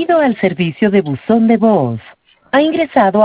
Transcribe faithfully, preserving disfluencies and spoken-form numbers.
Bienvenido al servicio de buzón de voz. Ha ingresado